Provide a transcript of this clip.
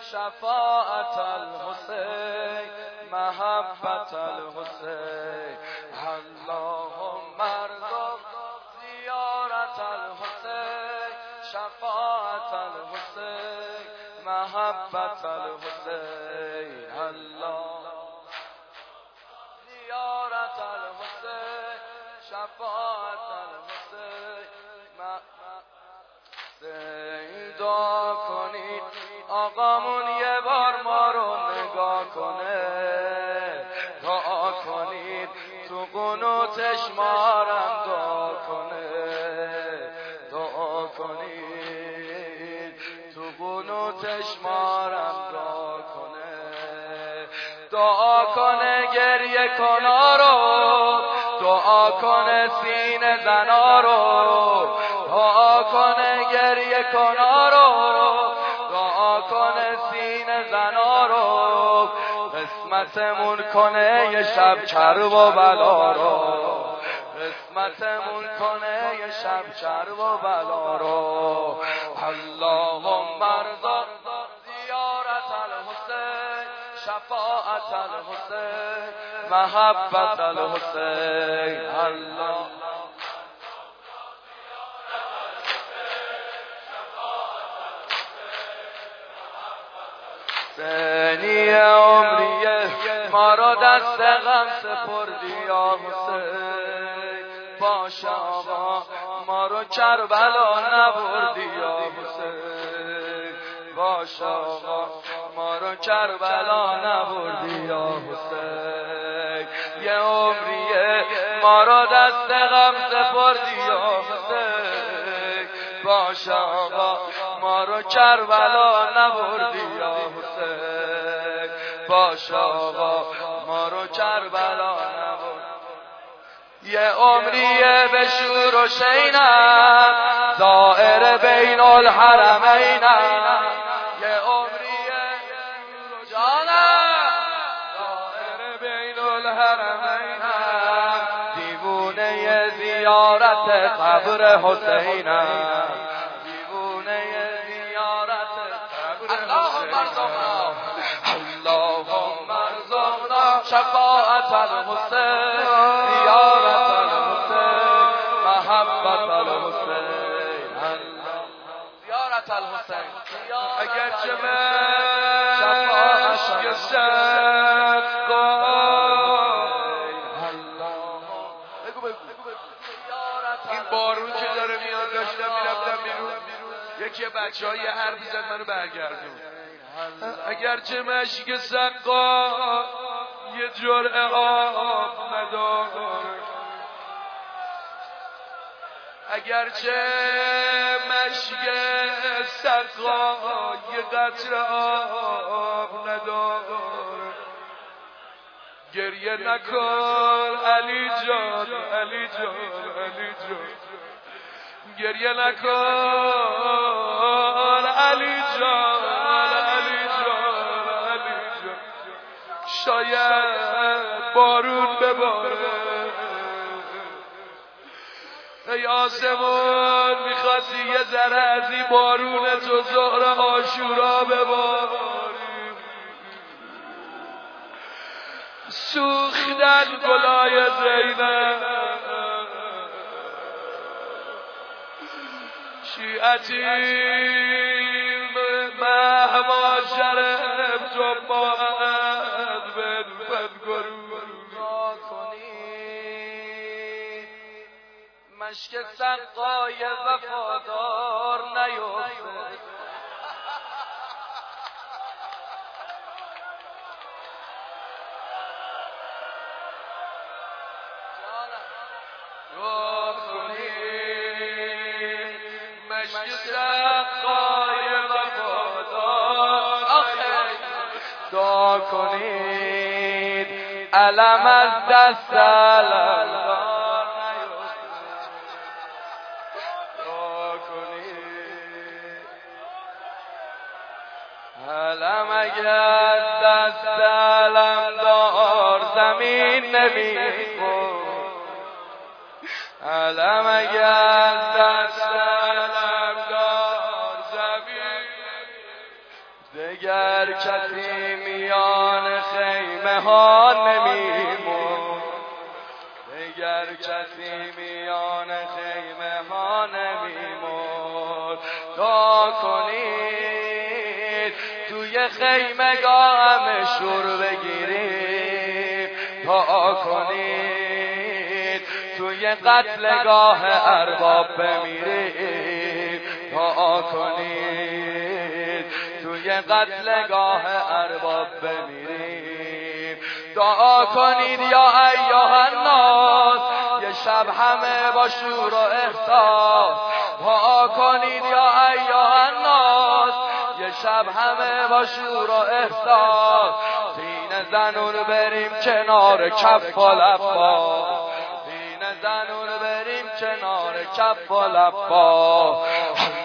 شفاعت الحسین محبت الحسین اللهم ارزق زیارت الحسین شفاعت الحسین محبت الحسین الله زیارت الحسین شفاعت الحسین دعا کنید آقامون یه بار ما رو نگاه کنه دعا کنید تو قنوتش مارم دعا کنه دعا کنید تو قنوتش مارم دعا کنه دعا کنه گریه کنا رو دعا کنه سینه زنا رو دعا کنه گریه کنا رو دعا کنه سینه زنا رو قسمتمون کنه یه شب کرب و بلا رو قسمتمون کنه یه شب کرب و بلا رو اللهم ارزق زیارت الحسین شفاعت الحسین محبت الحسین الله سنی عمریه ما را دست غم سپردی یا حسین باشه آقا ما رو کربلا نبردی یا حسین باشه آقا ما رو کربلا نبردی یا حسین یه عمریه ما را دست غم سپردی یا حسین باشه آقا ما رو کربلا نبردی یا حسین باشه آقا ما رو کربلا نبردی یه عمریه به شور و شینم زائر بین الحرمینم یه عمریه جانم زائر بین الحرمینم دیوونه زیارت قبر حسینم دیوونه زیارت قبر حسینم اللهم ارزقنا شفاعت الحسین زیارت الحسین محبت الحسین زیارت الحسین اگرچه من عشق این بارون که داره میاد داشتم میرفتم بیرون یکی بچه‌های حرف زد منو برگردون اگرچه مشک سقا یه جرعه آب نداره اگرچه مشک سقا یه قطره آب نداره گریه نکن علی جان علی جان علی جان گریه نکن علی جان علی جان علی جان شاید بارون بباره ای آسمون میخواستی یه ذره از این بارون تو ظهر عاشورا بباری سوختن گلای زینب شیعتی مهما شرف جماعت بن گروه کنید مشک سقای وفادار نیفته مشک سقای وفادار دعا کنید علم از دست علمدار دعا کنید علم اگر دست علمدار زمین نمیخورد علم اگر دست علمدار زمین دگر ها نمیمون، دیگر کسی میان خیمه ها نمیمون. دعا کنید توی خیمگاه شور بگیریم، دعا کنید توی قتلگاه ارباب بمیریم، دعا کنید توی قتلگاه ارباب بمیریم. دعا کنید یا ایها الناس یه شب همه با شور و احساس، دعا کنید یا ایها الناس یه شب همه با شور و احساس، سینه زنون بریم کنار کف و لبا، سینه زنون بریم کنار کف و لبا.